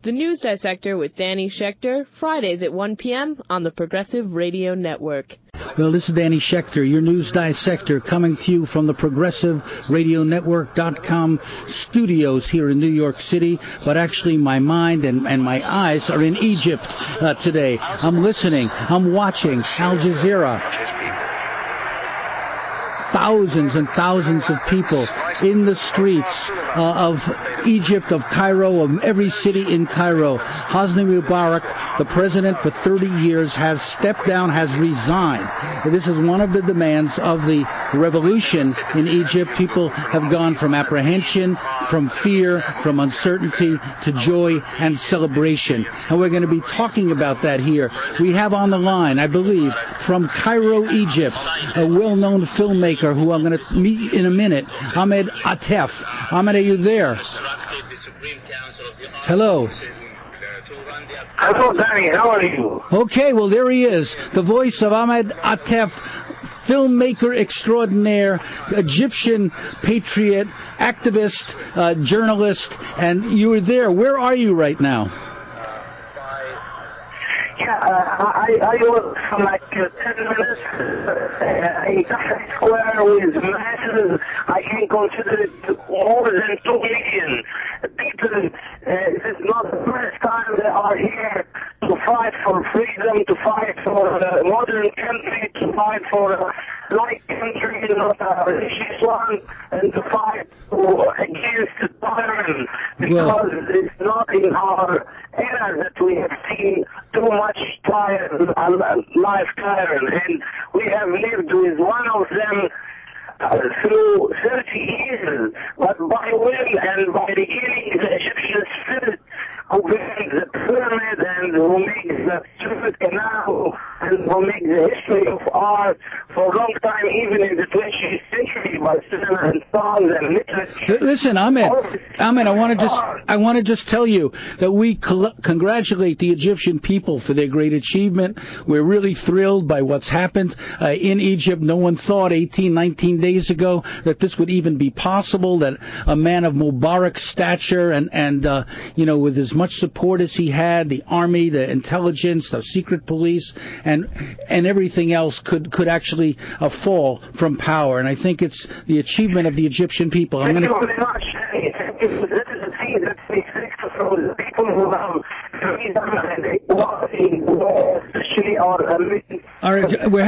The News Dissector with Danny Schechter, Fridays at 1 p.m. on the Progressive Radio Network. Well, this is Danny Schechter, your News Dissector, coming to you from the ProgressiveRadioNetwork.com studios here in New York City. But actually, my mind and my eyes are in Egypt today. I'm listening. I'm watching Al Jazeera. Thousands and thousands of people in the streets of Egypt, of Cairo, of every city in Cairo. Hosni Mubarak, the president for 30 years, has stepped down, has resigned. This is one of the demands of the revolution in Egypt. People have gone from apprehension, from fear, from uncertainty to joy and celebration. And we're going to be talking about that here. We have on the line, I believe, from Cairo, Egypt, a well-known filmmaker who I'm going to meet in a minute, Ahmed Atef. Ahmed, are you there? Hello. Hello, Danny. How are you? Okay, well, there he is. The voice of Ahmed Atef, filmmaker extraordinaire, Egyptian patriot, activist, journalist, and you were there. Where are you right now? Yeah, I was for like 10 minutes in Tahrir Square with masses. I can consider it more than 2 million people. This is not the first time they are here to fight for freedom, to fight for a modern country, to fight for a light country, not a religious one, and to fight against the tyrant, because it's not in our era that we have seen too much life tyrant, and we have lived with one of them through 30 years, but by will and by the healing the Egyptian spirit who built the pyramid and who makes the Suez Canal and who makes the history of art for a long time, even in the 20th century, by cinema and songs and literature. Listen, Ahmed, I want to just tell you that we congratulate the Egyptian people for their great achievement. We're really thrilled by what's happened in Egypt. No one thought 18, 19 days ago that this would even be possible, that a man of Mubarak's stature and with as much support as he had, the army, the intelligence, the secret police, and everything else could actually fall from power. And I think it's the achievement of the Egyptian people. Thank you very much. This is the thing that makes sense from the people who have freedom and equality, especially our all right, we're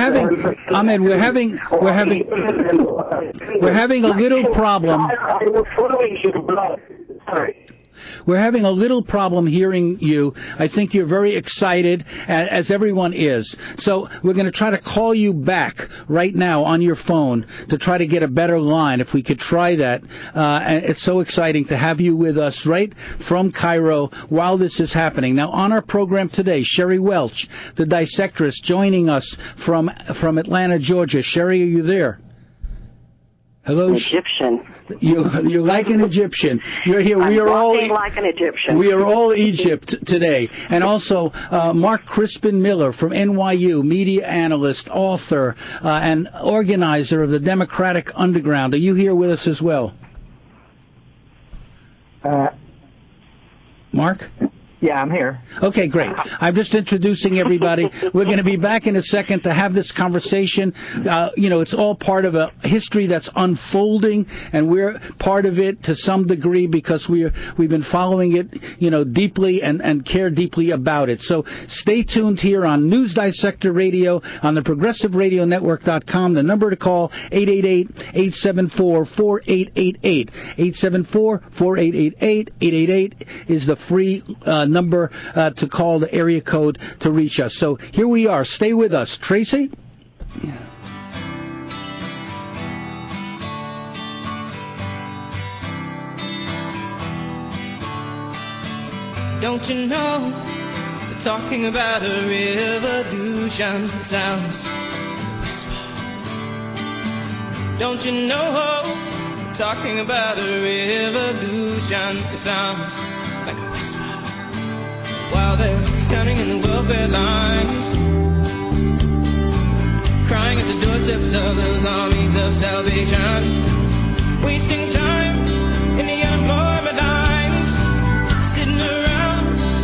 having a little problem. I was following your blog. Sorry. We're having a little problem hearing you. I think you're very excited, as everyone is. So we're going to try to call you back right now on your phone to try to get a better line, if we could try that. And it's so exciting to have you with us right from Cairo while this is happening. Now, on our program today, Sherry Welch, the dissectress, joining us from Atlanta, Georgia. Sherry, are you there? Hello. Egyptian. You're like an Egyptian. You're here. We are all like an Egyptian. We are all Egypt today. And also Mark Crispin Miller from NYU, media analyst, author, and organizer of the Democratic Underground. Are you here with us as well? Mark? Yeah, I'm here. Okay, great. I'm just introducing everybody. We're going to be back in a second to have this conversation. It's all part of a history that's unfolding, and we're part of it to some degree because we've been following it, deeply and care deeply about it. So stay tuned here on News Dissector Radio on the ProgressiveRadioNetwork.com. The number to call, 888-874-4888. 874-4888. 888 is the free number to call, the area code to reach us. So here we are. Stay with us. Tracy? Don't you know, we're talking about a revolution sounds whisper. Don't you know, we're talking about a revolution, it sounds like a whisper. While they're standing in the welfare lines, crying at the doorsteps of those armies of salvation, wasting time in the unemployment lines, sitting around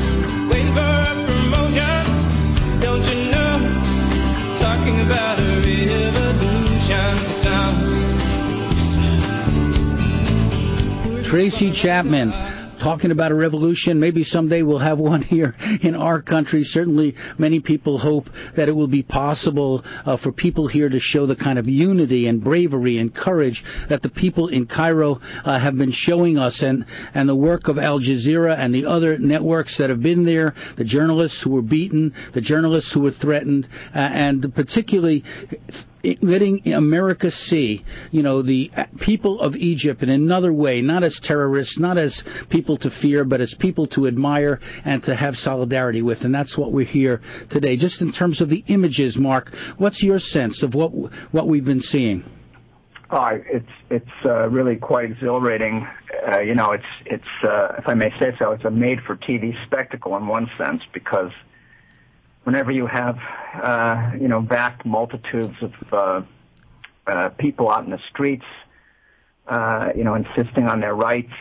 Tracy Chapman, talking about a revolution. Maybe someday we'll have one here in our country. Certainly many people hope that it will be possible for people here to show the kind of unity and bravery and courage that the people in Cairo have been showing us, and the work of Al Jazeera and the other networks that have been there, the journalists who were beaten, the journalists who were threatened, and particularly letting America see, the people of Egypt in another way, not as terrorists, not as people to fear, but as people to admire and to have solidarity with. And that's what we're here today. Just in terms of the images, Mark, what's your sense of what we've been seeing? It's really quite exhilarating. It's if I may say so, it's a made-for-TV spectacle in one sense, because whenever you have, vast multitudes of people out in the streets, insisting on their rights,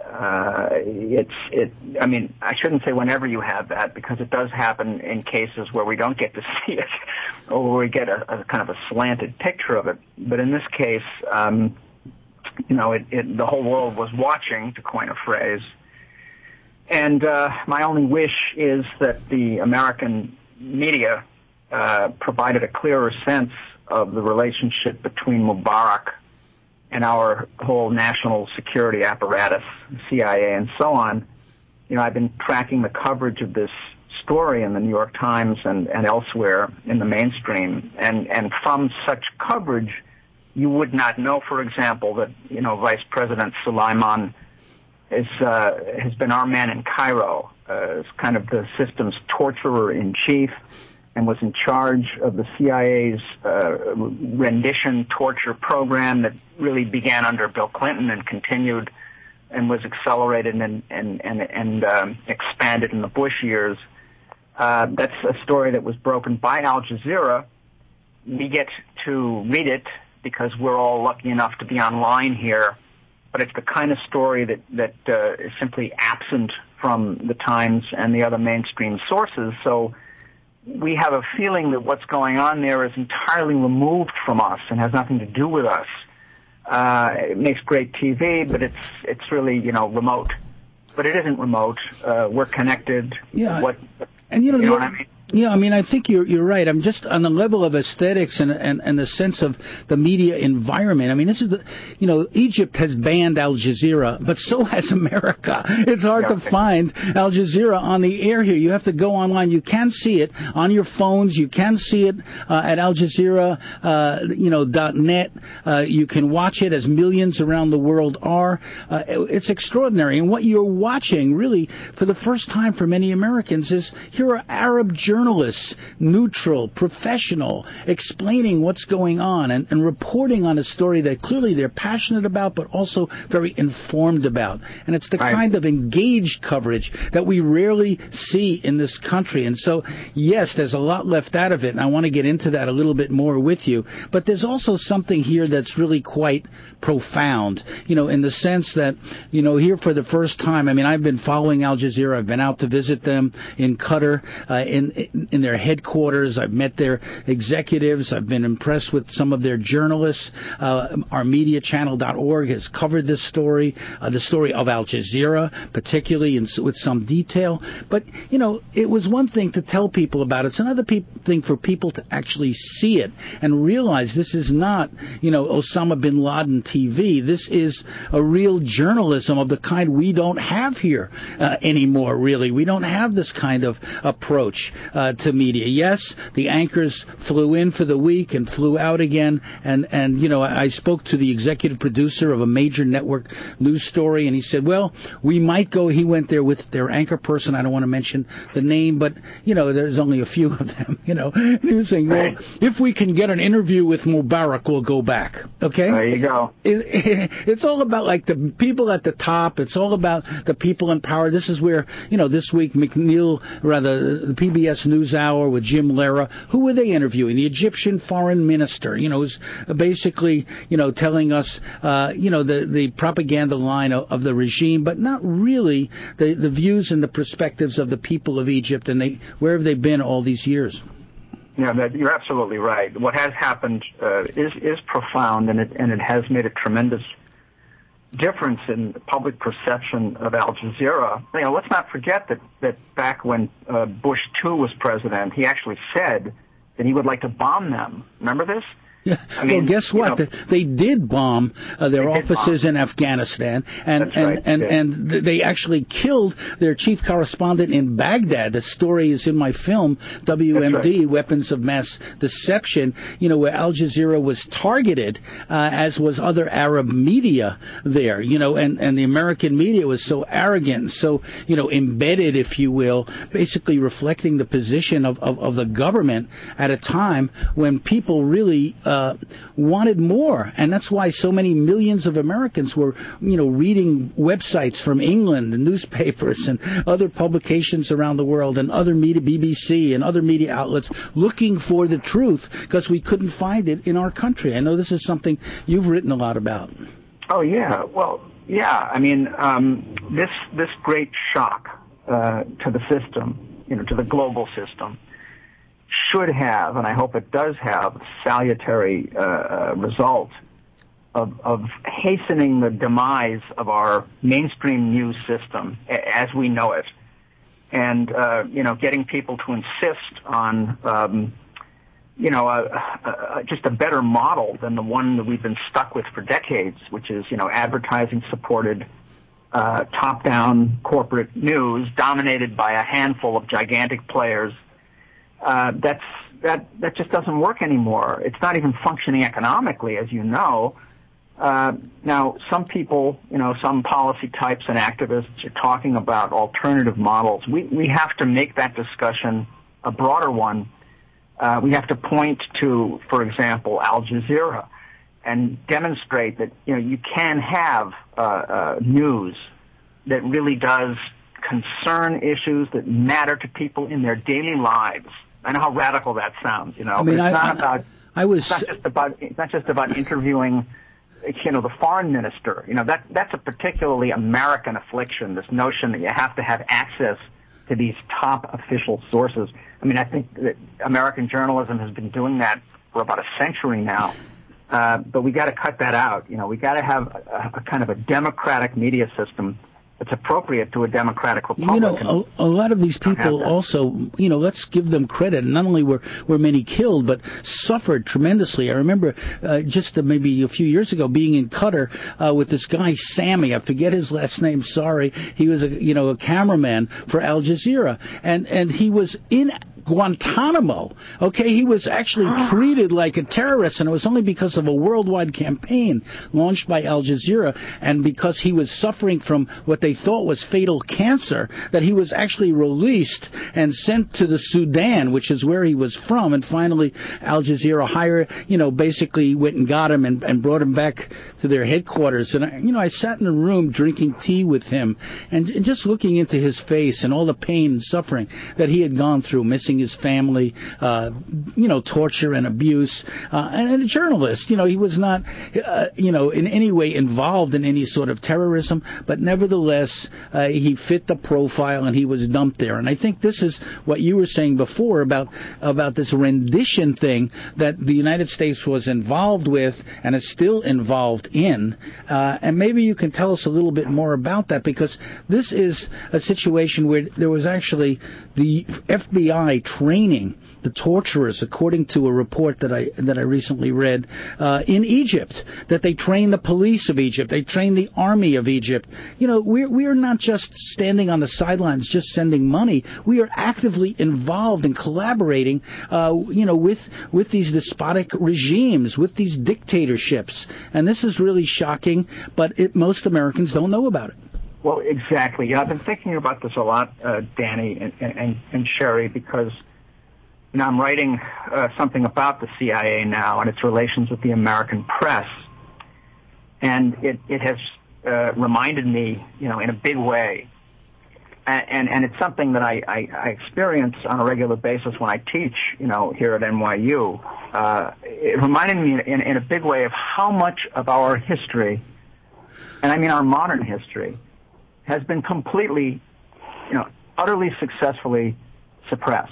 I shouldn't say whenever you have that, because it does happen in cases where we don't get to see it, or where we get a kind of a slanted picture of it. But in this case, the whole world was watching, to coin a phrase. And my only wish is that the American media provided a clearer sense of the relationship between Mubarak and our whole national security apparatus, CIA and so on. I've been tracking the coverage of this story in the New York Times and elsewhere in the mainstream, and from such coverage, you would not know, for example, that Vice President Suleiman has been our man in Cairo, as kind of the system's torturer-in-chief, and was in charge of the CIA's rendition torture program that really began under Bill Clinton and continued and was accelerated and expanded in the Bush years. That's a story that was broken by Al Jazeera. We get to read it because we're all lucky enough to be online here, but it's the kind of story that is simply absent from the Times and the other mainstream sources. So we have a feeling that what's going on there is entirely removed from us and has nothing to do with us. It makes great TV, but it's really, remote. But it isn't remote. We're connected. Yeah. You know what I mean? Yeah, I think you're right. I'm just on the level of aesthetics and the sense of the media environment. This is Egypt has banned Al Jazeera, but so has America. It's hard to find Al Jazeera on the air here. You have to go online. You can see it on your phones. You can see it at Al Jazeera, .net. You can watch it, as millions around the world are. It's extraordinary. And what you're watching, really, for the first time for many Americans, is here are Arab journalists, neutral, professional, explaining what's going on and reporting on a story that clearly they're passionate about, but also very informed about. And it's the kind of engaged coverage that we rarely see in this country. And so, yes, there's a lot left out of it, and I want to get into that a little bit more with you. But there's also something here that's really quite profound, in the sense that, here for the first time, I've been following Al Jazeera. I've been out to visit them in Qatar, in their headquarters. I've met their executives. I've been impressed with some of their journalists. Ourmediachannel.org has covered this story, the story of Al Jazeera, particularly with some detail. But, it was one thing to tell people about it. It's another thing for people to actually see it and realize this is not, Osama bin Laden TV. This is a real journalism of the kind we don't have here anymore, really. We don't have this kind of approach to media. Yes, the anchors flew in for the week and flew out again, and I spoke to the executive producer of a major network news story, and he said, well, we might go. He went there with their anchor person. I don't want to mention the name, but there's only a few of them. And he was saying, well, if we can get an interview with Mubarak, we'll go back. Okay, there you go. It's all about the people at the top. It's all about the people in power. This is where this week the PBS NewsHour with Jim Lehrer. Who were they interviewing? The Egyptian foreign minister, who's basically, telling us, the propaganda line of the regime, but not really the views and the perspectives of the people of Egypt, and where have they been all these years? Yeah, you're absolutely right. What has happened is profound, and it has made a tremendous difference in public perception of Al Jazeera. Let's not forget that back when Bush II was president, he actually said that he would like to bomb them. Remember this? Yeah. Well, guess what? They did bomb their offices in Afghanistan, and they actually killed their chief correspondent in Baghdad. The story is in my film, WMD, Weapons of Mass Deception, where Al Jazeera was targeted, as was other Arab media there, and the American media was so arrogant, so, embedded, if you will, basically reflecting the position of the government at a time when people really wanted more, and that's why so many millions of Americans were, reading websites from England and newspapers and other publications around the world and other media, BBC and other media outlets, looking for the truth because we couldn't find it in our country. I know this is something you've written a lot about. Oh yeah, well, yeah. I mean, this great shock to the system, to the global system, should have, and I hope it does have, salutary result of hastening the demise of our mainstream news system as we know it, and getting people to insist on just a better model than the one that we've been stuck with for decades, which is advertising supported top-down corporate news dominated by a handful of gigantic players. That just doesn't work anymore. It's not even functioning economically, as you know. Now, some people, some policy types and activists are talking about alternative models. We have to make that discussion a broader one. We have to point to, for example, Al Jazeera and demonstrate that, you can have news that really does concern issues that matter to people in their daily lives. I know how radical that sounds, I mean, it's not just about interviewing, the foreign minister. That's a particularly American affliction, this notion that you have to have access to these top official sources. I mean, I think that American journalism has been doing that for about a century now. But we got to cut that out. We got to have a kind of a democratic media system it's appropriate to a democratic republic. A lot of these people also, let's give them credit. Not only were many killed, but suffered tremendously. I remember just maybe a few years ago being in Qatar with this guy, Sammy. I forget his last name, sorry. He was a cameraman for Al Jazeera. And he was in Guantanamo. Okay, he was actually treated like a terrorist, and it was only because of a worldwide campaign launched by Al Jazeera, and because he was suffering from what they thought was fatal cancer, that he was actually released and sent to the Sudan, which is where he was from. And finally, Al Jazeera basically went and got him and brought him back to their headquarters. And I sat in a room drinking tea with him and just looking into his face and all the pain and suffering that he had gone through, missing his family, torture and abuse, and a journalist. He was not, in any way involved in any sort of terrorism, but nevertheless, he fit the profile and he was dumped there. And I think this is what you were saying before about this rendition thing that the United States was involved with and is still involved in. And maybe you can tell us a little bit more about that, because this is a situation where there was actually the FBI training the torturers, according to a report that I recently read, in Egypt, that they train the police of Egypt, they train the army of Egypt. We are not just standing on the sidelines, just sending money. We are actively involved in collaborating, with these despotic regimes, with these dictatorships. And this is really shocking, but most Americans don't know about it. Well, exactly. Yeah, I've been thinking about this a lot, Danny and Sherry, because I'm writing something about the CIA now and its relations with the American press, and it has reminded me, in a big way, and it's something that I experience on a regular basis when I teach, here at NYU. It reminded me in a big way of how much of our history, and I mean our modern history, has been completely, utterly successfully suppressed.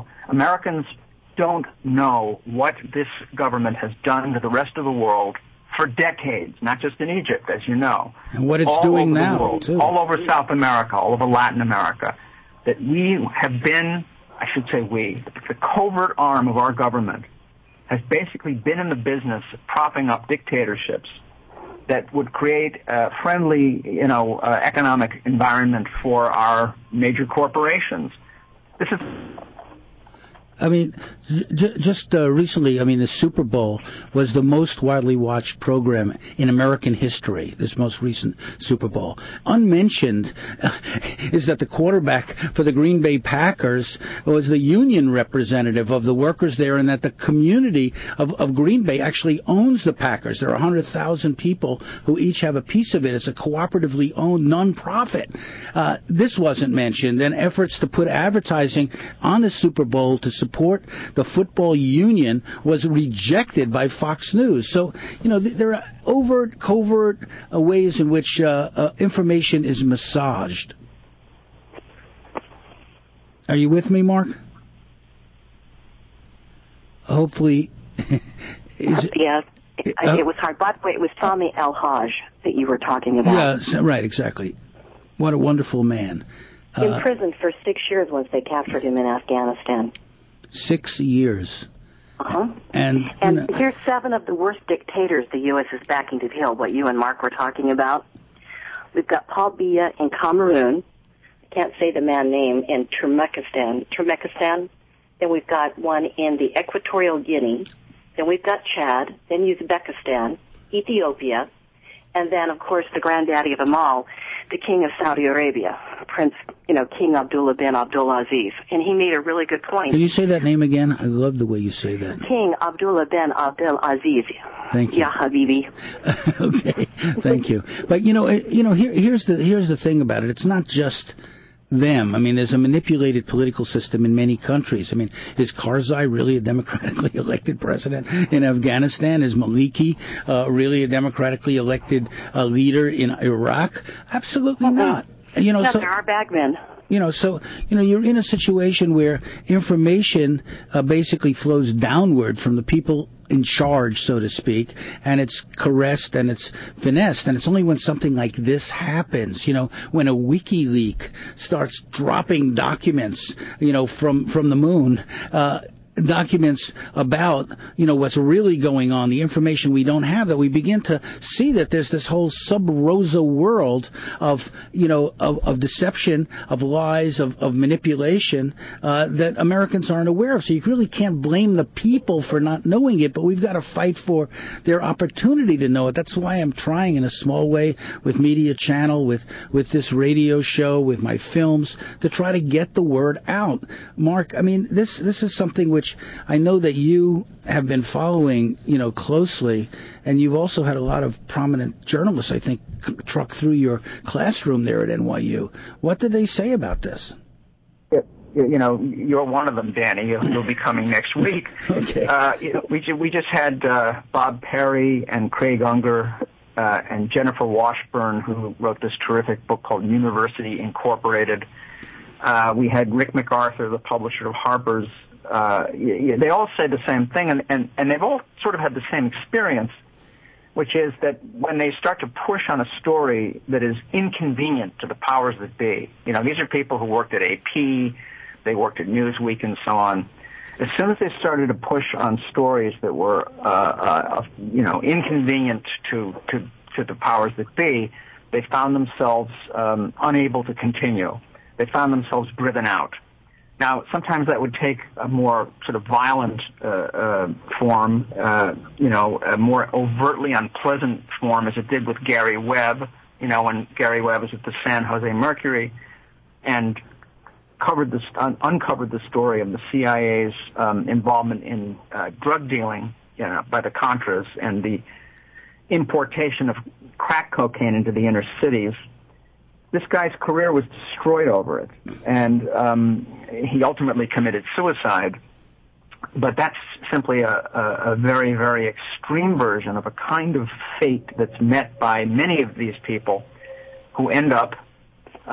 Americans don't know what this government has done to the rest of the world for decades, not just in Egypt, as you know. And what it's all doing over now, the world, too. all over South America, all over Latin America, that we have been, I should say we, the covert arm of our government has basically been in the business of propping up dictatorships that would create a friendly, economic environment for our major corporations. This is... I mean, just recently, the Super Bowl was the most widely watched program in American history, this most recent Super Bowl. Unmentioned is that the quarterback for the Green Bay Packers was the union representative of the workers there, and that the community of Green Bay actually owns the Packers. There are 100,000 people who each have a piece of it. It's a cooperatively owned nonprofit. This wasn't mentioned, and efforts to put advertising on the Super Bowl to support the football union was rejected by Fox News. So, there are overt, covert ways in which information is massaged. Are you with me, Mark? Hopefully. Yes. It was hard. By the way, it was Sami El-Hajj that you were talking about. Yeah, right, exactly. What a wonderful man. Imprisoned for 6 years once they captured him in Afghanistan. 6 years. Uh-huh. And here's 7 of the worst dictators the U.S. is backing to the hill, what you and Mark were talking about. We've got Paul Biya in Cameroon. I can't say the man name, in Turkmenistan. Then we've got one in the Equatorial Guinea. Then we've got Chad. Then Uzbekistan, Ethiopia. And then, of course, the granddaddy of them all, the King of Saudi Arabia, King Abdullah bin Abdulaziz. And he made a really good point. Can you say that name again? I love the way you say that. King Abdullah bin Abdulaziz. Thank you. Ya Habibi. Okay, thank you. But, here's the thing about it. It's not just them. There's a manipulated political system in many countries. Is Karzai really a democratically elected president in Afghanistan? Is Maliki really a democratically elected leader in Iraq? Absolutely not. There are bagmen. You're in a situation where information basically flows downward from the people in charge, so to speak, and it's caressed and it's finessed. And it's only when something like this happens, when a WikiLeaks starts dropping documents, from the moon, documents about, what's really going on, the information we don't have, that we begin to see that there's this whole sub-rosa world of deception, of lies, of manipulation, that Americans aren't aware of. So you really can't blame the people for not knowing it, but we've got to fight for their opportunity to know it. That's why I'm trying in a small way with Media Channel, with this radio show, with my films, to try to get the word out. Mark, this is something which I know that you have been following, closely, and you've also had a lot of prominent journalists, I think, truck through your classroom there at NYU. What did they say about this? You're one of them, Danny. You'll be coming next week. Okay. We just had Bob Perry and Craig Unger and Jennifer Washburn, who wrote this terrific book called University Incorporated. We had Rick MacArthur, the publisher of Harper's. They all say the same thing, and they've all sort of had the same experience, which is that when they start to push on a story that is inconvenient to the powers that be, these are people who worked at AP, they worked at Newsweek and so on. As soon as they started to push on stories that were, inconvenient to the powers that be, they found themselves unable to continue. They found themselves driven out. Now, sometimes that would take a more sort of violent form, a more overtly unpleasant form, as it did with Gary Webb, when Gary Webb was at the San Jose Mercury and uncovered the story of the CIA's involvement in drug dealing, by the Contras and the importation of crack cocaine into the inner cities. This guy's career was destroyed over it, and he ultimately committed suicide. But that's simply a very, very extreme version of a kind of fate that's met by many of these people who end up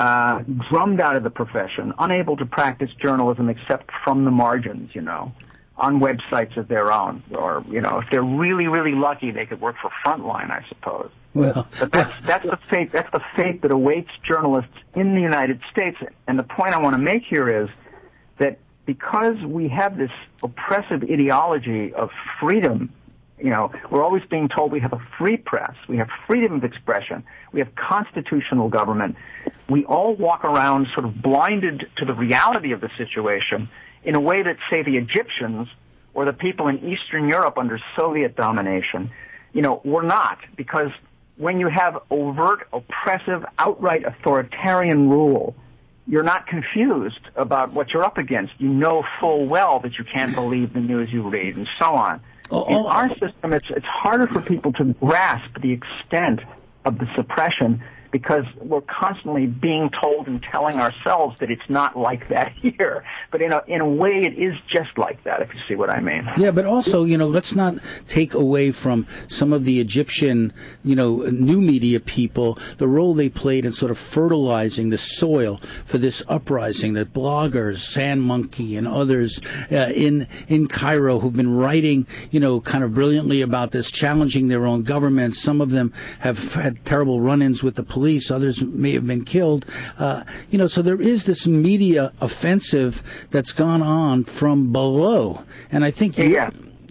drummed out of the profession, unable to practice journalism except from the margins, on websites of their own, or if they're really, really lucky, they could work for Frontline, I suppose. Well, but that's the fate. That's the fate that awaits journalists in the United States. And the point I want to make here is that because we have this oppressive ideology of freedom, we're always being told we have a free press, we have freedom of expression, we have constitutional government. We all walk around sort of blinded to the reality of the situation in a way that, say, the Egyptians or the people in Eastern Europe under Soviet domination, were not, because when you have overt, oppressive, outright authoritarian rule, you're not confused about what you're up against. You know full well that you can't believe the news you read, and so on. In our system, it's harder for people to grasp the extent of the suppression because we're constantly being told and telling ourselves that it's not like that here. But in a way, it is just like that, if you see what I mean. Yeah, but also, let's not take away from some of the Egyptian, new media people, the role they played in sort of fertilizing the soil for this uprising, that bloggers, Sand Monkey and others in Cairo who've been writing, kind of brilliantly about this, challenging their own government. Some of them have had terrible run-ins with the police. Others may have been killed. So there is this media offensive that's gone on from below. And I think, I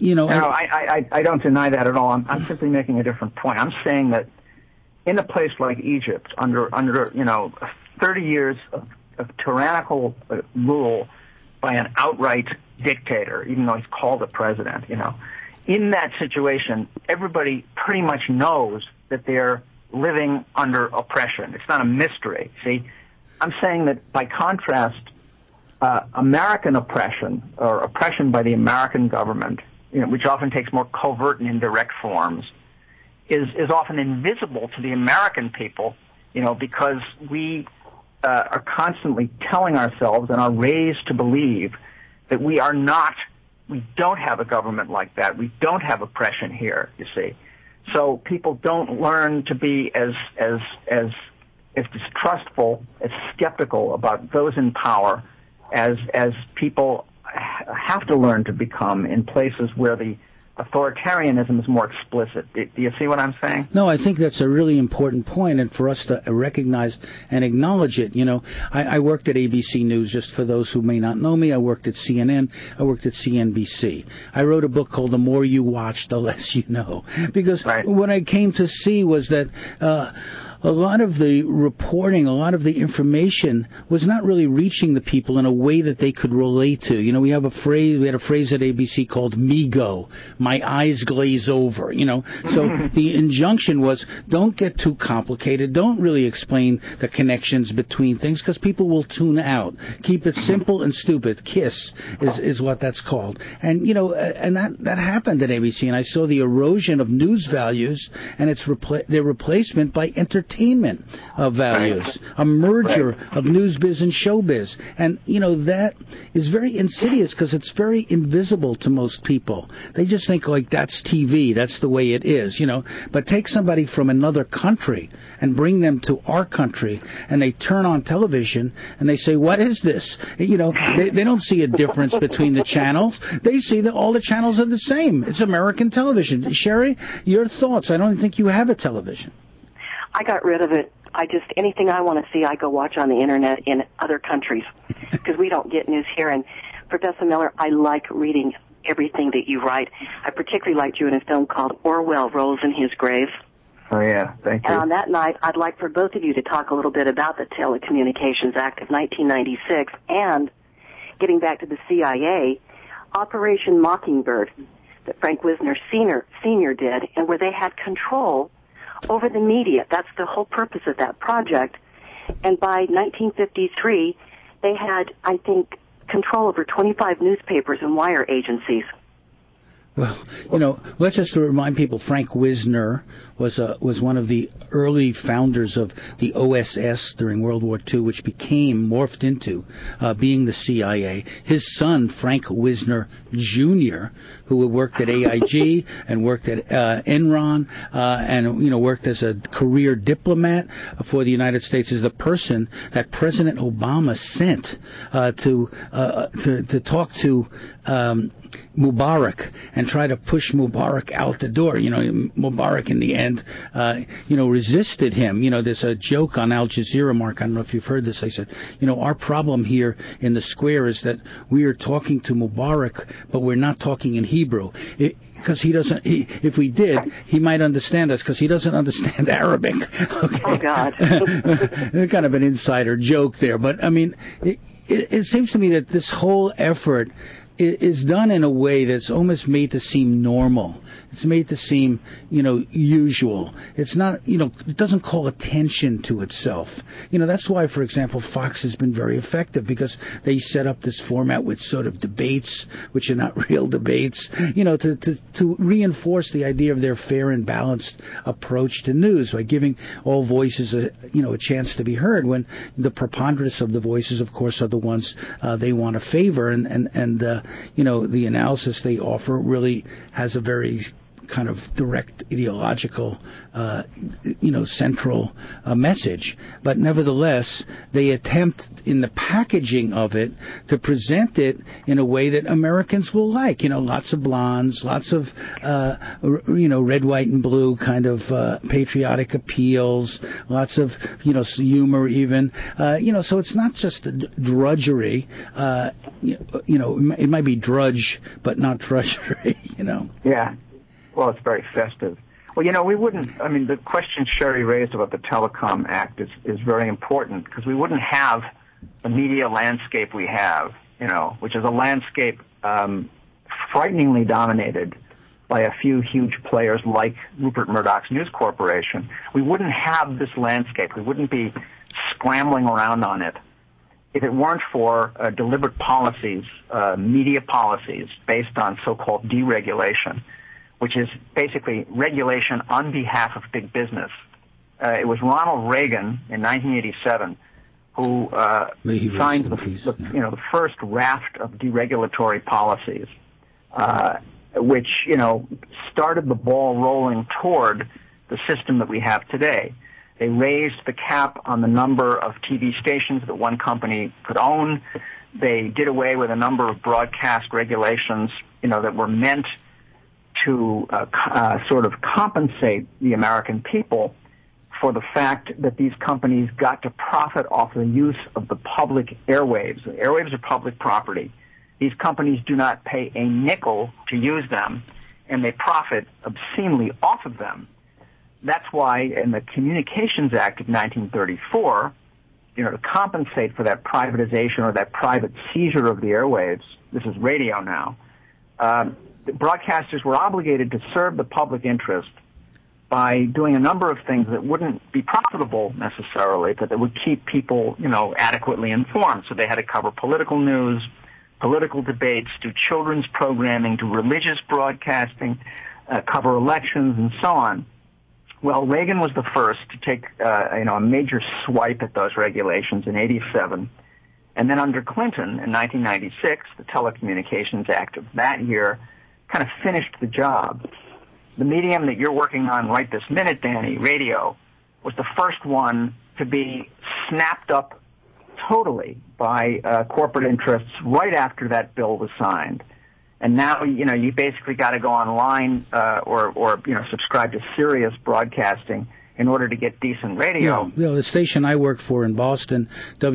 don't deny that at all. I'm simply making a different point. I'm saying that in a place like Egypt, under 30 years of tyrannical rule by an outright dictator, even though he's called a president, in that situation, everybody pretty much knows that they're living under oppression. It's not a mystery. See, I'm saying that by contrast, American oppression, or oppression by the American government, which often takes more covert and indirect forms, is often invisible to the American people, because we are constantly telling ourselves and are raised to believe that we don't have a government like that. We don't have oppression here, you see. So people don't learn to be as distrustful, as skeptical about those in power as people have to learn to become in places where the authoritarianism is more explicit. Do you see what I'm saying? No, I think that's a really important point, and for us to recognize and acknowledge it. I worked at ABC News, just for those who may not know me. I worked at CNN. I worked at CNBC. I wrote a book called The More You Watch, The Less You Know. Because what I came to see was that a lot of the reporting, a lot of the information was not really reaching the people in a way that they could relate to. We had a phrase at ABC called "me go," my eyes glaze over. So the injunction was, don't get too complicated. Don't really explain the connections between things, because people will tune out. Keep it simple and stupid. KISS is what that's called. And and that happened at ABC, and I saw the erosion of news values and their replacement by entertainment of values, a merger of news biz and showbiz. And, that is very insidious because it's very invisible to most people. They just think like that's TV, that's the way it is, But take somebody from another country and bring them to our country, and they turn on television and they say, what is this? They don't see a difference between the channels. They see that all the channels are the same. It's American television. Sherry, your thoughts? I don't think you have a television. I got rid of it. Anything I want to see, I go watch on the internet in other countries, because we don't get news here. And Professor Miller, I like reading everything that you write. I particularly liked you in a film called Orwell Rolls in His Grave. Oh, yeah. Thank you. And on that night, I'd like for both of you to talk a little bit about the Telecommunications Act of 1996 and, getting back to the CIA, Operation Mockingbird that Frank Wisner Sr. did, and where they had control over the media. That's the whole purpose of that project. And by 1953, they had, I think, control over 25 newspapers and wire agencies. Well, let's just remind people, Frank Wisner was one of the early founders of the OSS during World War II, which morphed into being the CIA. His son, Frank Wisner Jr., who worked at AIG and worked at Enron and worked as a career diplomat for the United States, is the person that President Obama sent to talk to Mubarak and try to push Mubarak out the door. Mubarak in the end, resisted him. There's a joke on Al Jazeera, Mark. I don't know if you've heard this. They said, our problem here in the square is that we are talking to Mubarak, but we're not talking in Hebrew. Because if we did, he might understand us, because he doesn't understand Arabic. Okay. Oh, God. Kind of an insider joke there. But, I mean, it seems to me that this whole effort is done in a way that's almost made to seem normal. It's made to seem, usual. It's not, it doesn't call attention to itself. That's why, for example, Fox has been very effective, because they set up this format with sort of debates, which are not real debates, to reinforce the idea of their fair and balanced approach to news by giving all voices a chance to be heard, when the preponderance of the voices, of course, are the ones they want to favor, and the analysis they offer really has a very kind of direct ideological, central message. But nevertheless, they attempt in the packaging of it to present it in a way that Americans will like. Lots of blondes, lots of, red, white, and blue kind of patriotic appeals, lots of, humor even. So it's not just drudgery. It might be drudge, but not drudgery, Yeah. Well, it's very festive. Well, we wouldn't, the question Sherry raised about the Telecom Act is very important, because we wouldn't have the media landscape we have, which is a landscape frighteningly dominated by a few huge players like Rupert Murdoch's News Corporation. We wouldn't have this landscape. We wouldn't be scrambling around on it if it weren't for deliberate policies, media policies, based on so-called deregulation, which is basically regulation on behalf of big business. It was Ronald Reagan in 1987 who signed the first raft of deregulatory policies, which started the ball rolling toward the system that we have today. They raised the cap on the number of TV stations that one company could own. They did away with a number of broadcast regulations, that were meant to sort of compensate the American people for the fact that these companies got to profit off the use of the public airwaves. The airwaves are public property. These companies do not pay a nickel to use them, and they profit obscenely off of them. That's why in the Communications Act of 1934, to compensate for that privatization or that private seizure of the airwaves, this is radio now, the broadcasters were obligated to serve the public interest by doing a number of things that wouldn't be profitable necessarily, but that would keep people, adequately informed. So they had to cover political news, political debates, do children's programming, do religious broadcasting, cover elections, and so on. Well, Reagan was the first to take, a major swipe at those regulations in '87. And then under Clinton in 1996, the Telecommunications Act of that year kind of finished the job. The medium that you're working on right this minute, Danny, radio, was the first one to be snapped up totally by corporate interests right after that bill was signed. And now, you basically got to go online or subscribe to Sirius Broadcasting in order to get decent radio. The station I work for in Boston,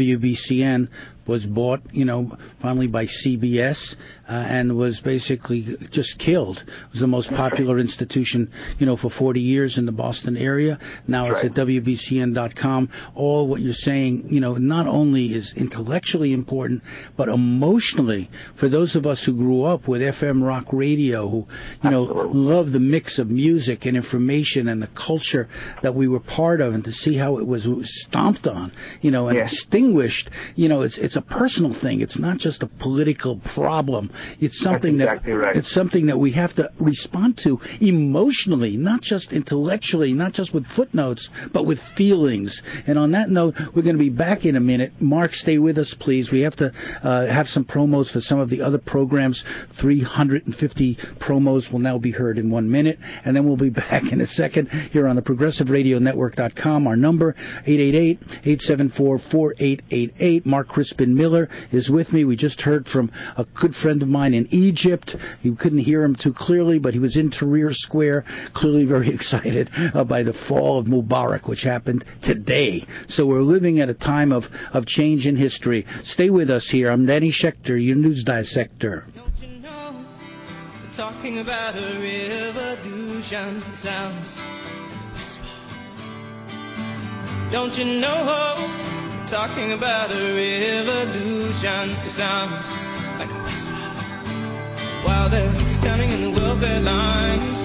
WBCN, was bought, finally by CBS, and was basically just killed. It was the most popular institution, for 40 years in the Boston area. Now it's at WBCN.com. All what you're saying, not only is intellectually important, but emotionally, for those of us who grew up with FM rock radio, who, love the mix of music and information and the culture that we were part of, and to see how it was stomped on, and extinguished, it's a personal thing. It's not just a political problem. It's something That's exactly right. It's something that we have to respond to emotionally, not just intellectually, not just with footnotes, but with feelings. And on that note, we're going to be back in a minute. Mark, stay with us, please. We have to have some promos for some of the other programs. 350 promos will now be heard in 1 minute, and then we'll be back in a second here on the ProgressiveRadioNetwork.com. Our number, 888-874-4888. Mark Crispin Miller is with me. We just heard from a good friend of mine in Egypt. You couldn't hear him too clearly, but he was in Tahrir Square, clearly very excited by the fall of Mubarak, which happened today. So we're living at a time of change in history. Stay with us here. I'm Danny Schechter, your news dissector. Don't you know, we're talking about a revolution. It sounds Don't you know, we're talking about a revolution. It sounds like a whisper while they're standing in the welfare lines,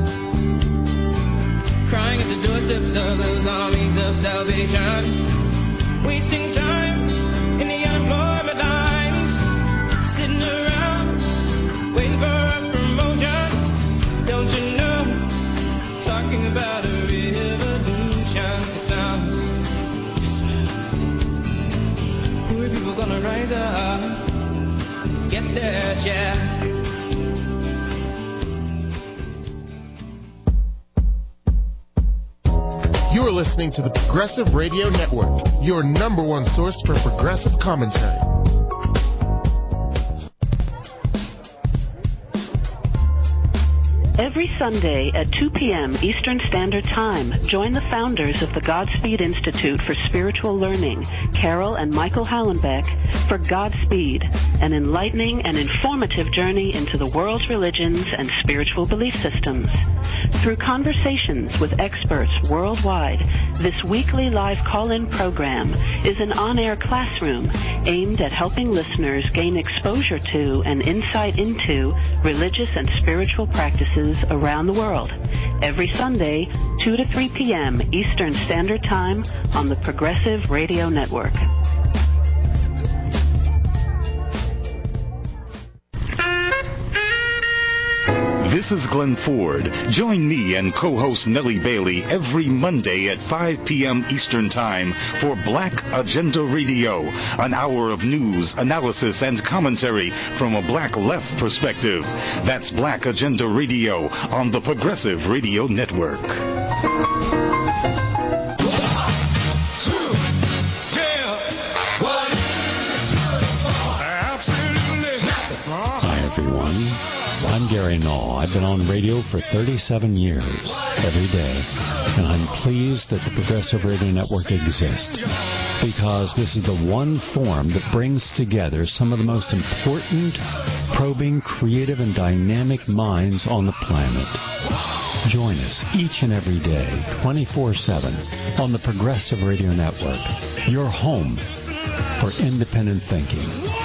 crying at the doorsteps of those armies of salvation, wasting time in the unemployment lines, sitting around waiting for a promotion. Don't you know, talking about a revolution. It sounds poor people gonna rise up, get their share. You're listening to the Progressive Radio Network, your number one source for progressive commentary. Every Sunday at 2 p.m. Eastern Standard Time, join the founders of the Godspeed Institute for Spiritual Learning, Carol and Michael Hallenbeck, for Godspeed, an enlightening and informative journey into the world's religions and spiritual belief systems. Through conversations with experts worldwide, this weekly live call-in program is an on-air classroom aimed at helping listeners gain exposure to and insight into religious and spiritual practices around the world. Every Sunday, 2 to 3 p.m. Eastern Standard Time on the Progressive Radio Network. This is Glenn Ford. Join me and co-host Nellie Bailey every Monday at 5 p.m. Eastern Time for Black Agenda Radio, an hour of news, analysis, and commentary from a black left perspective. That's Black Agenda Radio on the Progressive Radio Network. Hi, everyone. I'm Gary Null. I've been on radio for 37 years, every day, and I'm pleased that the Progressive Radio Network exists, because this is the one form that brings together some of the most important, probing, creative, and dynamic minds on the planet. Join us each and every day, 24/7, on the Progressive Radio Network, your home for independent thinking.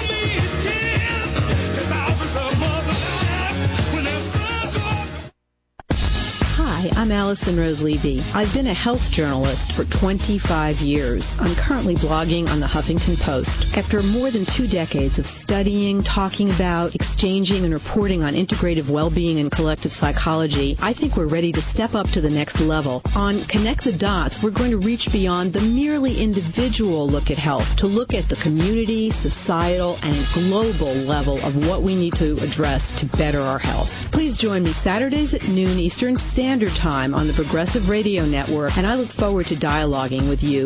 Hi, I'm Allison Rose Levy. I've been a health journalist for 25 years. I'm currently blogging on the Huffington Post. After more than 2 decades of studying, talking about, exchanging, and reporting on integrative well-being and collective psychology, I think we're ready to step up to the next level. On Connect the Dots, we're going to reach beyond the merely individual look at health to look at the community, societal, and global level of what we need to address to better our health. Please join me Saturdays at noon Eastern Standard Time on the Progressive Radio Network, and I look forward to dialoguing with you.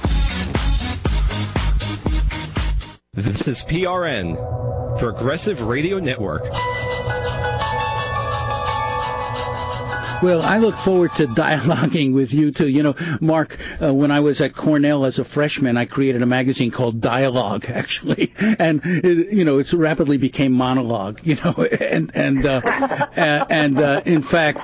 This is PRN, Progressive Radio Network. Well, I look forward to dialoguing with you, too. You know, Mark, when I was at Cornell as a freshman, I created a magazine called Dialogue, actually. And, it rapidly became Monologue, And in fact,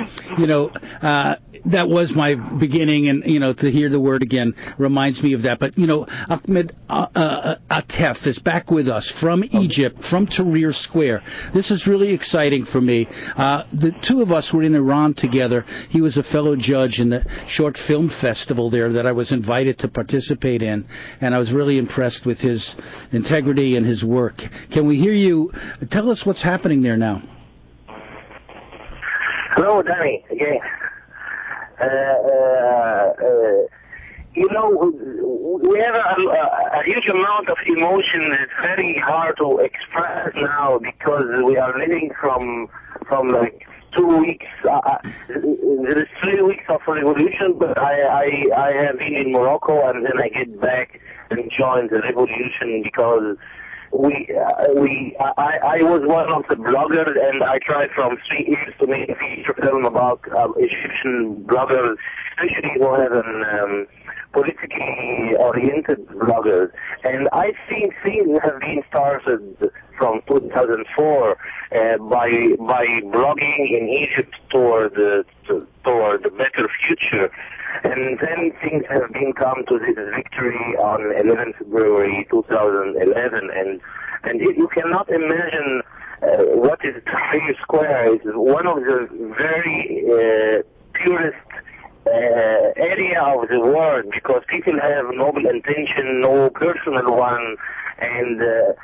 that was my beginning. And, to hear the word again reminds me of that. But, Ahmed Atef is back with us from Egypt, from Tahrir Square. This is really exciting for me. The two of us were in Iran bond together. He was a fellow judge in the short film festival there that I was invited to participate in, and I was really impressed with his integrity and his work. Can we hear you? Tell us what's happening there now. Hello, Danny, again. You know, we have a huge amount of emotion. It's very hard to express now because we are living from like 2 weeks. There is 3 weeks of revolution, but I have been in Morocco, and then I get back and join the revolution because I was one of the bloggers, and I tried from 3 years to make a feature film about Egyptian bloggers, especially who have an politically oriented bloggers. And I think things have been started from 2004 by blogging in Egypt toward a better future. And then things have been come to this victory on 11th February 2011. And you cannot imagine what is Tahrir Square. It's one of the very purest area of the world, because people have noble intention, no personal one, and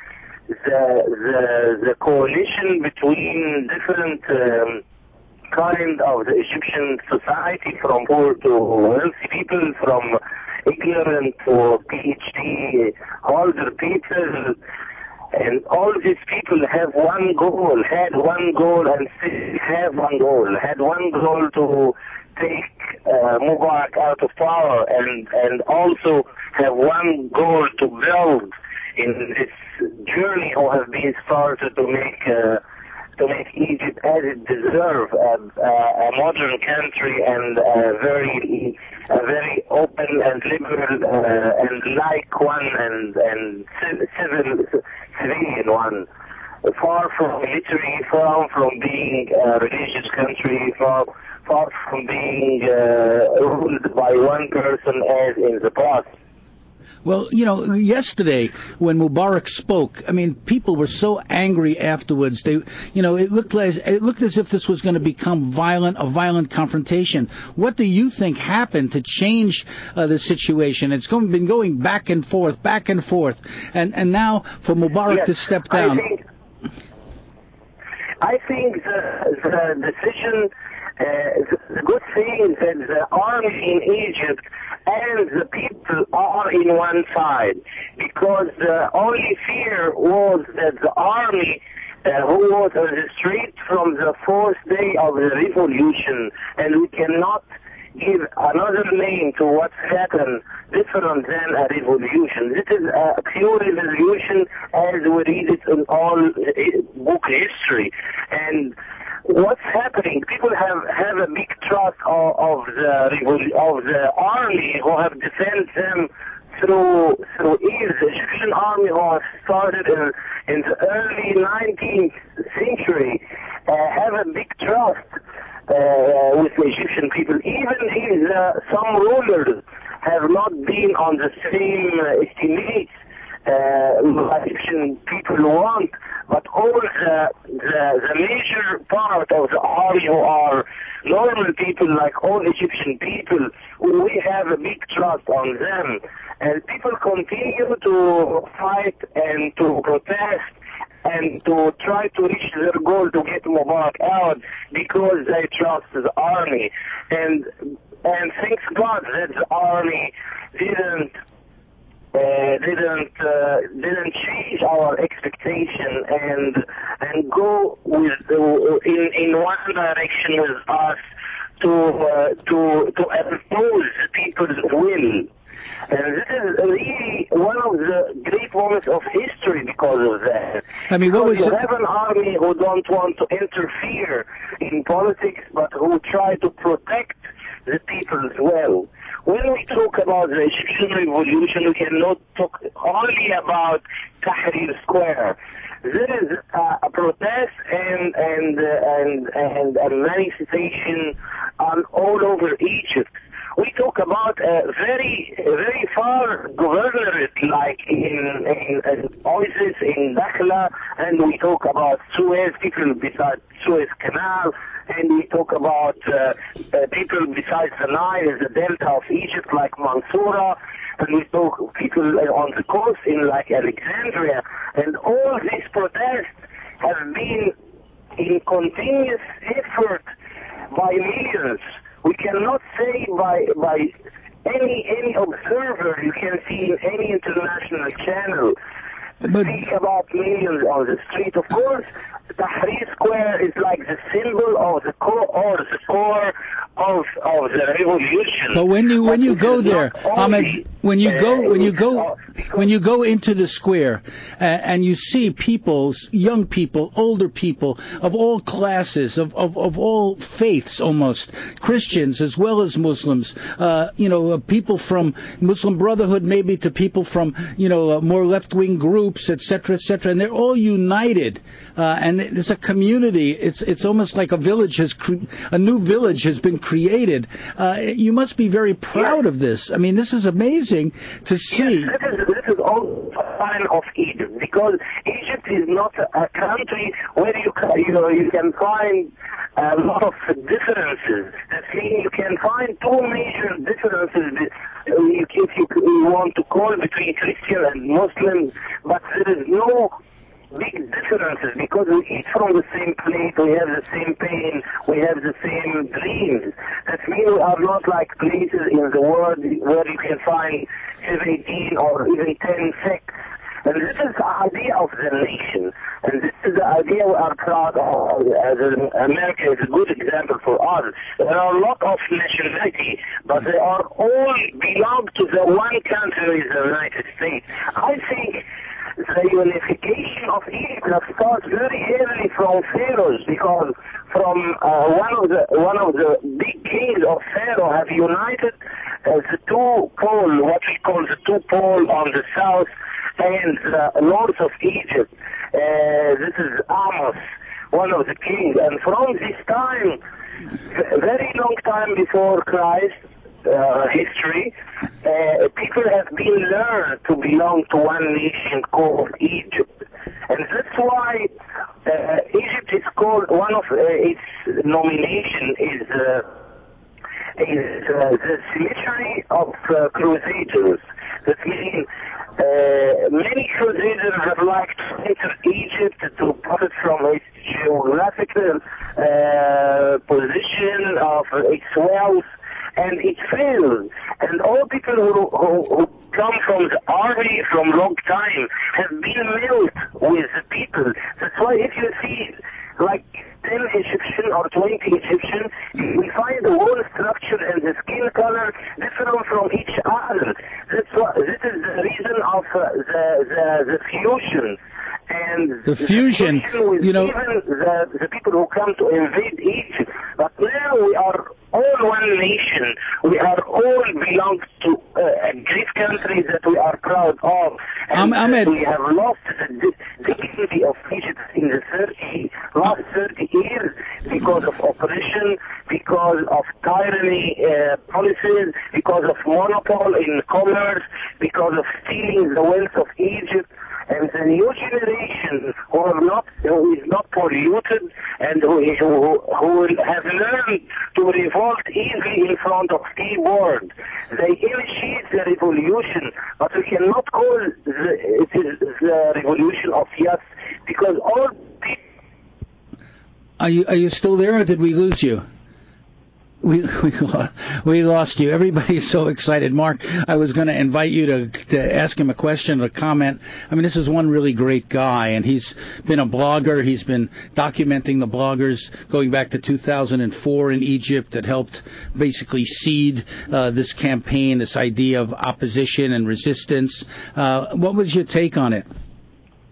the coalition between different kind of the Egyptian society, from poor to wealthy people, from ignorant to PhD holder people, and all these people have one goal, had one goal, and still have one goal, had one goal to take Mubarak out of power, and also have one goal to build in this journey or have been started to make Egypt as it deserves, a modern country and a very open and liberal and like one and civilian one. Far from military, far from being a religious country, far from being ruled by one person as in the past. Well, you know, yesterday when Mubarak spoke, I mean, people were so angry afterwards. They, you know, it looked as if this was going to become a violent confrontation. What do you think happened to change the situation? It's been going back and forth, and now for Mubarak to step down. I think the decision, the good thing is that the army in Egypt and the people are in one side, because the only fear was that the army who was on the street from the fourth day of the revolution, and we cannot give another name to what happened different than a revolution. This is a pure revolution as we read it in all book history. And what's happening, people have a big trust of the army who have defended them through years. The Egyptian army who has started in the early 19th century have a big trust with the Egyptian people, even if some rulers have not been on the same estimates Egyptian people want, but all the major part of the army who are normal people like all Egyptian people, we have a big trust on them, and people continue to fight and to protest and to try to reach their goal to get Mubarak out because they trust the army. And thanks God that the army didn't change our expectation and go with in one direction with us to impose people's will. And this is really one of the great moments of history because of that. I mean, what was you have an army who don't want to interfere in politics, but who try to protect the people as well. When we talk about the Egyptian revolution, we cannot talk only about Tahrir Square. There is a protest and a manifestation all over Egypt. we talk about very, very far governorate, like in Oasis, in Dakhla, and we talk about Suez, people besides Suez Canal, and we talk about people besides the Nile, the delta of Egypt, like Mansoura, and we talk people on the coast in like Alexandria, and all these protests have been in continuous effort by millions. We cannot say by any observer you can see in any international channel speak about millions on the street. Of course, Tahrir Square is like the symbol of the core of the revolution. But when you go there, Ahmed, when you go into the square and you see people, young people, older people of all classes, of all faiths, almost Christians as well as Muslims, people from Muslim Brotherhood, maybe to people from more left-wing groups, etc., etc., and they're all united, and it's a community. It's almost like a new village has been created. You must be very proud of this. I mean, this is amazing to see. Yes, this is all a sign of Egypt, because Egypt is not a country where you can find a lot of differences. That means you can find two major differences if you want to call between Christian and Muslims, but there is no big differences because we eat from the same plate, we have the same pain, we have the same dreams. That means we are not like places in the world where you can find 17 or even 10 sects. And this is the idea of the nation, and this is the idea we are proud of. America is a good example for us. There are a lot of nationality, but they are all belong to the one country, the United States. I think the unification of Egypt starts very early from pharaohs, because from one of the big kings of Pharaoh have united the two poles, what we call the two poles on the south and the north of Egypt. This is Amos, one of the kings, and from this time, very long time before Christ, history, people have been learned to belong to one nation called Egypt. And that's why Egypt is called, one of its nomination is the cemetery of crusaders. That means many crusaders have liked to enter Egypt to profit from its geographical position, of its wealth, and it failed. And all people who come from the army from long time have been melt with the people. That's why if you see like 10 Egyptian or 20 Egyptian, we find the whole structure and the skin color different from each other. This is the reason of the fusion. And the fusion, with even the people who come to invade Egypt. But now we are all one nation. We are all belong to a great country that we are proud of. And we have lost the dignity of Egypt in the last 30 years because of oppression, because of tyranny policies, because of monopoly in commerce, because of stealing the wealth of Egypt. And the new generation who is not polluted and who will have learned to revolt easily in front of keyboard. They initiate the revolution, but we cannot call it the revolution of Yes, because all people... Are you still there, or did we lose you? We lost you. Everybody's so excited. Mark, I was going to invite you to ask him a question or a comment. I mean, this is one really great guy, and he's been a blogger. He's been documenting the bloggers going back to 2004 in Egypt that helped basically seed this campaign, this idea of opposition and resistance. What was your take on it?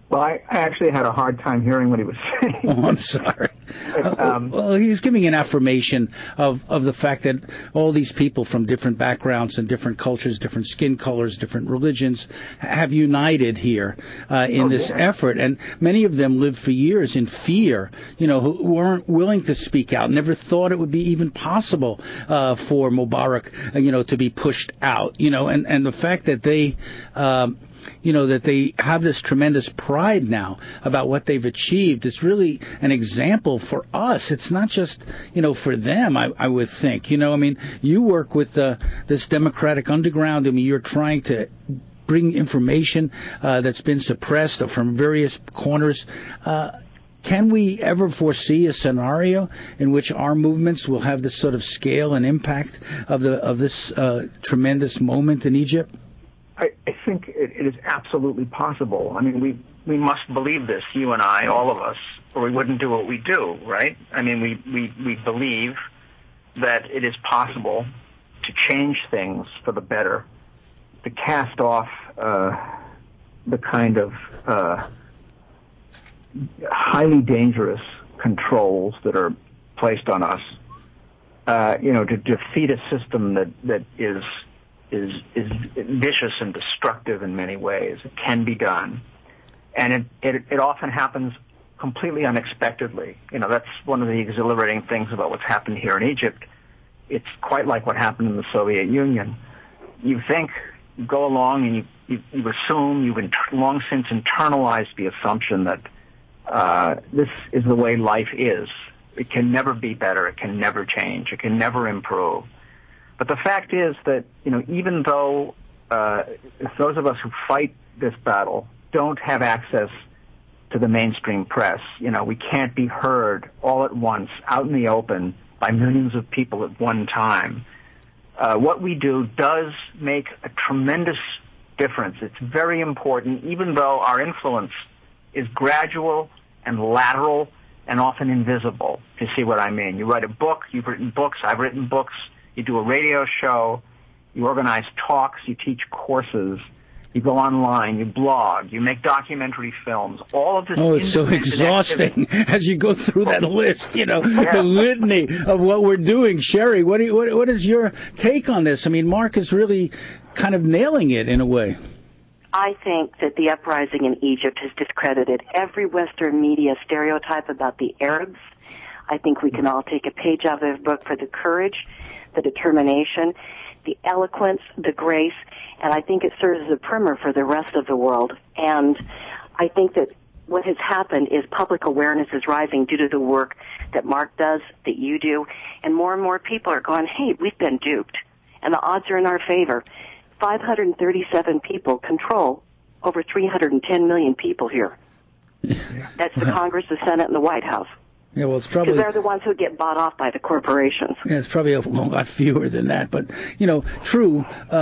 Well, I actually had a hard time hearing what he was saying. Oh, I'm sorry. Well, he's giving an affirmation of the fact that all these people from different backgrounds and different cultures, different skin colors, different religions have united here in this effort. And many of them lived for years in fear, who weren't willing to speak out, never thought it would be even possible for Mubarak, to be pushed out, and the fact that they that they have this tremendous pride now about what they've achieved. It's really an example for us. It's not just, for them, I would think. You work with this Democratic underground. You're trying to bring information that's been suppressed from various corners. Can we ever foresee a scenario in which our movements will have this sort of scale and impact of this tremendous moment in Egypt? I think it is absolutely possible. I mean, we must believe this, you and I, all of us, or we wouldn't do what we do, right? I mean, we believe that it is possible to change things for the better, to cast off the kind of highly dangerous controls that are placed on us, to defeat a system that is vicious and destructive in many ways. It can be done. And it often happens completely unexpectedly. That's one of the exhilarating things about what's happened here in Egypt. It's quite like what happened in the Soviet Union. You think, you go along and you assume, you've long since internalized the assumption that this is the way life is. It can never be better. It can never change. It can never improve. But the fact is that, even though those of us who fight this battle don't have access to the mainstream press, we can't be heard all at once out in the open by millions of people at one time, what we do does make a tremendous difference. It's very important, even though our influence is gradual and lateral and often invisible, if you see what I mean. You write a book, you've written books, I've written books. You do a radio show, you organize talks, you teach courses, you go online, you blog, you make documentary films. All of this. Oh, it's so exhausting as you go through that list. The litany of what we're doing. Sherry, what is your take on this? I mean, Mark is really kind of nailing it in a way. I think that the uprising in Egypt has discredited every Western media stereotype about the Arabs. I think we can all take a page out of their book for the courage, the determination, the eloquence, the grace, and I think it serves as a primer for the rest of the world. And I think that what has happened is public awareness is rising due to the work that Mark does, that you do, and more people are going, hey, we've been duped, and the odds are in our favor. 537 people control over 310 million people here. That's the Congress, the Senate, and the White House. Yeah, well, it's probably... Because they're the ones who get bought off by the corporations. Yeah, it's probably a lot fewer than that. But, true.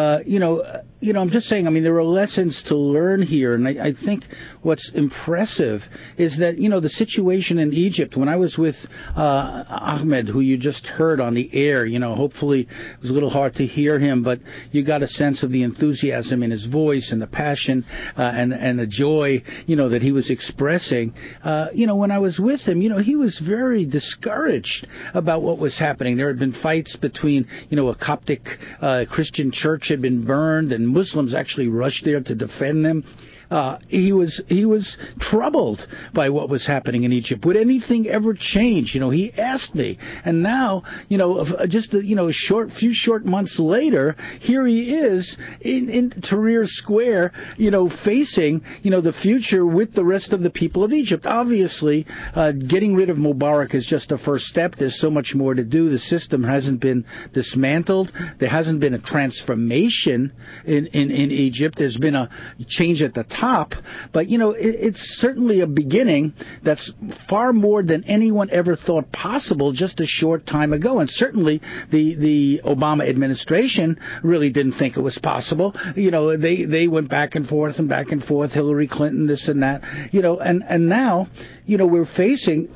I'm just saying, there are lessons to learn here. And I think what's impressive is that, the situation in Egypt, when I was with Ahmed, who you just heard on the air, hopefully it was a little hard to hear him, but you got a sense of the enthusiasm in his voice and the passion and the joy, that he was expressing. When I was with him, he was very discouraged about what was happening. There had been fights between, a Coptic Christian church had been burned, and Muslims actually rushed there to defend them. He was troubled by what was happening in Egypt. Would anything ever change? He asked me, and now, just a few short months later, here he is in Tahrir Square, facing, the future with the rest of the people of Egypt. Obviously, getting rid of Mubarak is just a first step. There's so much more to do. The system hasn't been dismantled. There hasn't been a transformation in Egypt. There's been a change at the top, but it's certainly a beginning that's far more than anyone ever thought possible just a short time ago. And certainly the Obama administration really didn't think it was possible. They went back and forth, Hillary Clinton, this and that, and now, we're facing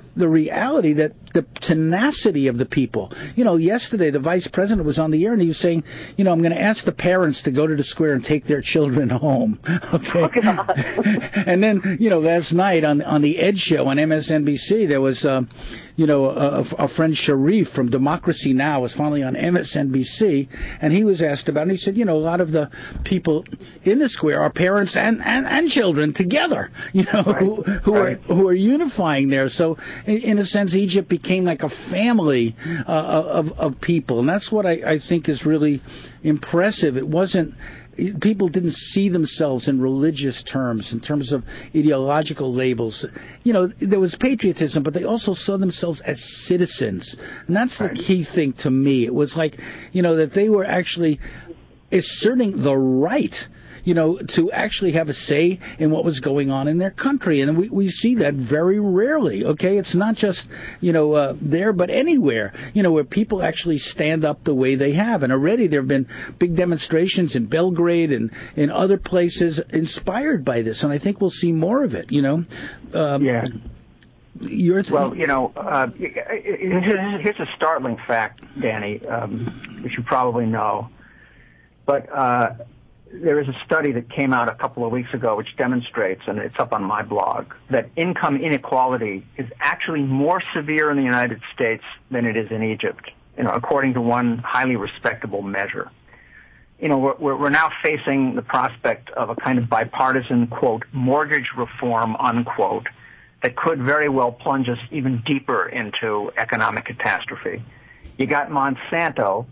the reality that the tenacity of the people. You know, yesterday the vice president was on the air and he was saying, you know, I'm going to ask the parents to go to the square and take their children home. Okay. And then, you know, last night on the Ed Show on MSNBC, there was, you know, a friend Sharif from Democracy Now! Was finally on MSNBC, and he was asked about it, and he said, you know, a lot of the people in the square are parents and children together, you know, who are unifying there. So, in a sense, Egypt became like a family of people, and that's what I think is really impressive. It wasn't. People didn't see themselves in religious terms, in terms of ideological labels. You know, there was patriotism, but they also saw themselves as citizens. And that's the key thing to me. It was like, you know, that they were actually asserting the right, you know, to actually have a say in what was going on in their country. And we see that very rarely, okay? It's not just, you know, there, but anywhere, you know, where people actually stand up the way they have. And already there have been big demonstrations in Belgrade and in other places inspired by this. And I think we'll see more of it, you know? Yeah. Well, you know, here's a startling fact, Danny, which you probably know. But there is a study that came out a couple of weeks ago which demonstrates, and it's up on my blog, that income inequality is actually more severe in the United States than it is in Egypt, you know, according to one highly respectable measure. You know, we're now facing the prospect of a kind of bipartisan, quote, mortgage reform, unquote, that could very well plunge us even deeper into economic catastrophe. You got Monsanto,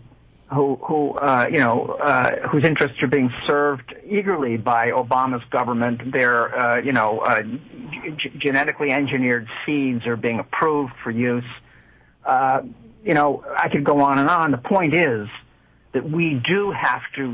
whose interests are being served eagerly by Obama's government. Their, genetically engineered seeds are being approved for use. You know, I could go on and on. The point is that we do have to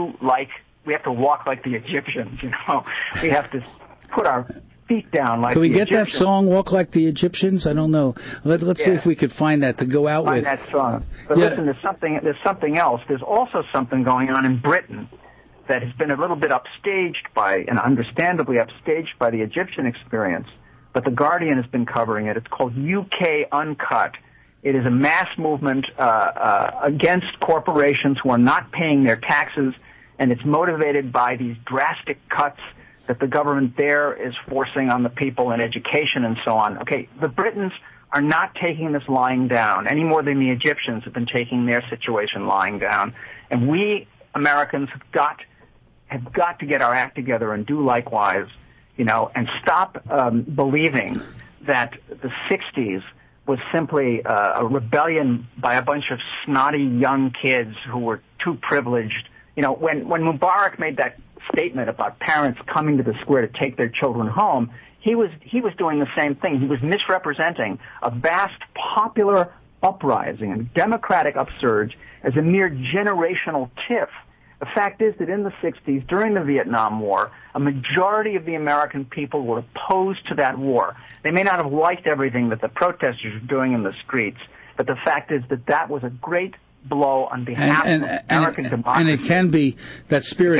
walk like the Egyptians, you know. We have to put our feet down like the Egyptians. Can we get that song, Walk Like the Egyptians? I don't know. Let's see if we could find that to go out with. Find that song. But listen, there's something else. There's also something going on in Britain that has been a little bit and understandably upstaged by the Egyptian experience. But The Guardian has been covering it. It's called UK Uncut. It is a mass movement against corporations who are not paying their taxes, and it's motivated by these drastic cuts that the government there is forcing on the people in education and so on. Okay, the Britons are not taking this lying down any more than the Egyptians have been taking their situation lying down. And we Americans have got to get our act together and do likewise, you know, and stop believing that the 60s was simply a rebellion by a bunch of snotty young kids who were too privileged. You know, when Mubarak made that statement about parents coming to the square to take their children home, he was doing the same thing. He was misrepresenting a vast popular uprising and democratic upsurge as a mere generational tiff. The fact is that in the 60s, during the Vietnam War, a majority of the American people were opposed to that war. They may not have liked everything that the protesters were doing in the streets, but the fact is that was a great blow on behalf of American democracy. And it can be, that spirit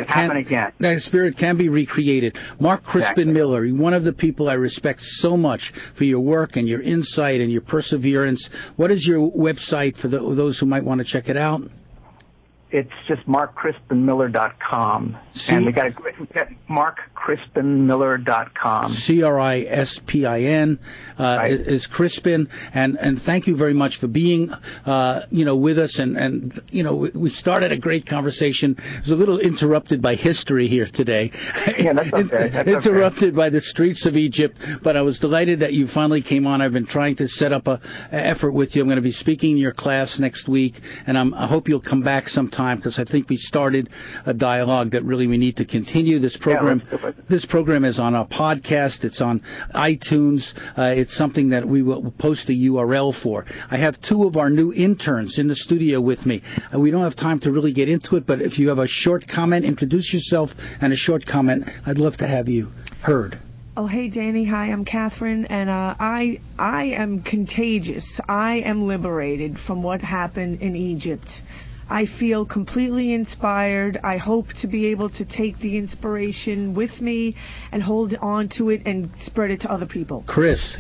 can be recreated. Mark Crispin Miller, one of the people I respect so much for your work and your insight and your perseverance. What is your website for those who might want to check it out? It's just markcrispinmiller.com. And we got markcrispinmiller.com. CRISPIN is Crispin. And thank you very much for being, with us. And we started a great conversation. It was a little interrupted by history here today. Yeah, that's okay. Interrupted by the streets of Egypt. But I was delighted that you finally came on. I've been trying to set up an effort with you. I'm going to be speaking in your class next week. And I hope you'll come back sometime, because I think we started a dialogue that really we need to continue. This program is on our podcast. It's on iTunes. It's something that we will post a URL for. I have two of our new interns in the studio with me. We don't have time to really get into it, but if you have a short comment, introduce yourself and a short comment. I'd love to have you heard. Oh, hey, Danny. Hi, I'm Catherine, and I am contagious. I am liberated from what happened in Egypt. I feel completely inspired. I hope to be able to take the inspiration with me and hold on to it and spread it to other people. Chris.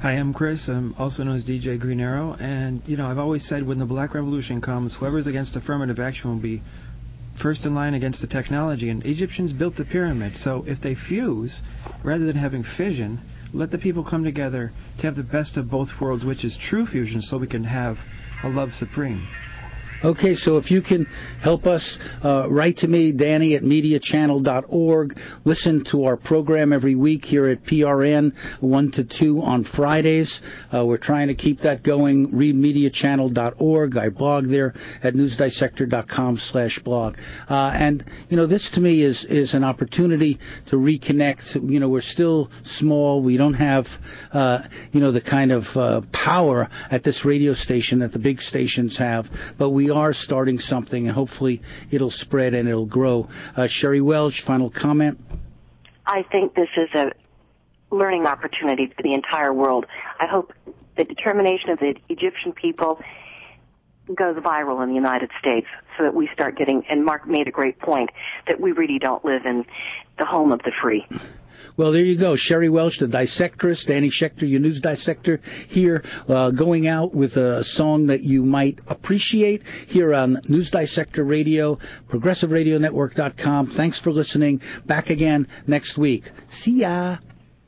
Hi, I'm Chris. I'm also known as DJ Green Arrow. And, I've always said when the Black Revolution comes, whoever's against affirmative action will be first in line against the technology. And Egyptians built the pyramid. So if they fuse, rather than having fission, let the people come together to have the best of both worlds, which is true fusion, so we can have a love supreme. Okay, so if you can help us, write to me, Danny at MediaChannel.org. Listen to our program every week here at PRN, 1 to 2 on Fridays. We're trying to keep that going. Read MediaChannel.org. I blog there at newsdissector.com/blog. And, this to me is an opportunity to reconnect. We're still small. We don't have, the kind of power at this radio station that the big stations have. But we are starting something, and hopefully it'll spread and it'll grow. Sherry Welch, final comment? I think this is a learning opportunity for the entire world. I hope the determination of the Egyptian people goes viral in the United States so that we start getting, and Mark made a great point, that we really don't live in the home of the free. Well, there you go. Sherry Welch, the dissectress, Danny Schechter, your news dissector, here going out with a song that you might appreciate here on News Dissector Radio, ProgressiveRadioNetwork.com. Thanks for listening. Back again next week. See ya.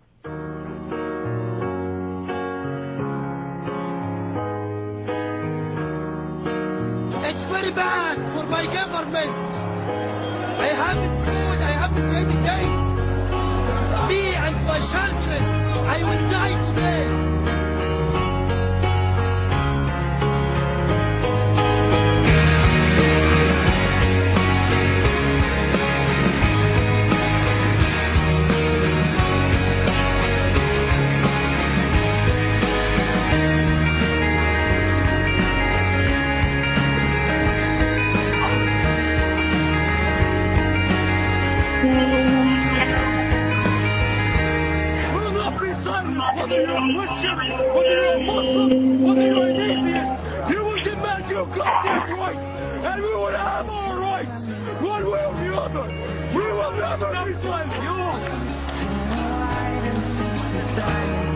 It's very bad for my government. I haven't food, I haven't anything. Me and my children, I will die today. Whether you're a Christian, whether you're a Muslim, whether you're an atheist, you will demand your goddamn rights, and we will have our rights, one way or the other. We will never be friends. You.